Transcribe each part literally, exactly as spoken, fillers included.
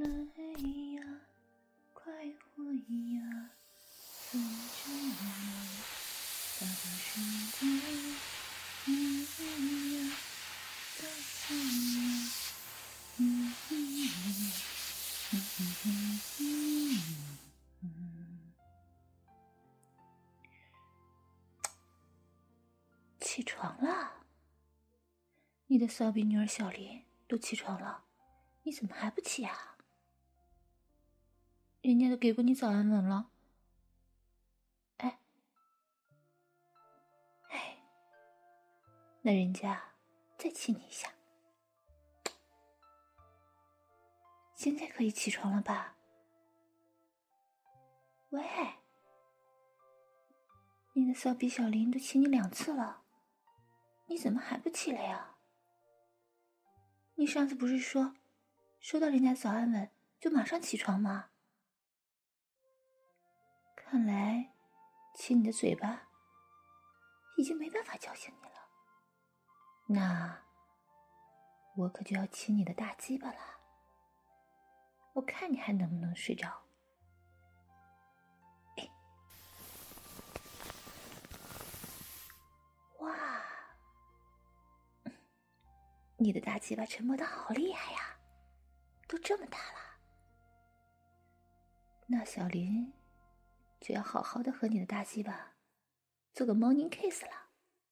来呀，快活呀，随着我大把时光，你呀，告诉我，嗯嗯嗯嗯嗯嗯嗯。起床了，你的骚逼女儿小林都起床了，你怎么还不起啊？人家都给过你早安吻了。哎，哎，那人家再亲你一下。现在可以起床了吧？喂，你的骚逼小林都亲你两次了，你怎么还不起来呀？你上次不是说收到人家早安吻就马上起床吗？看来亲你的嘴巴已经没办法叫醒你了，那我可就要亲你的大鸡巴了，我看你还能不能睡着。哎，哇，你的大鸡巴沉默的好厉害呀，都这么大了，那小林就要好好的和你的大鸡巴做个 morning kiss 了。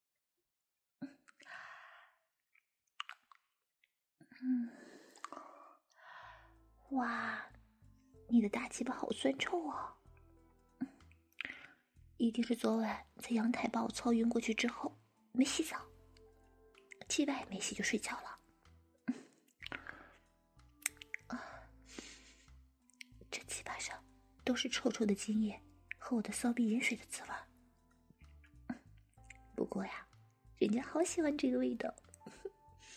嗯，哇，你的大鸡巴好酸臭哦，一定是昨晚在阳台把我操晕过去之后没洗澡，鸡巴也没洗就睡觉了。啊，这鸡巴上都是臭臭的精液和我的骚逼盐水的滋味。不过呀，人家好喜欢这个味道。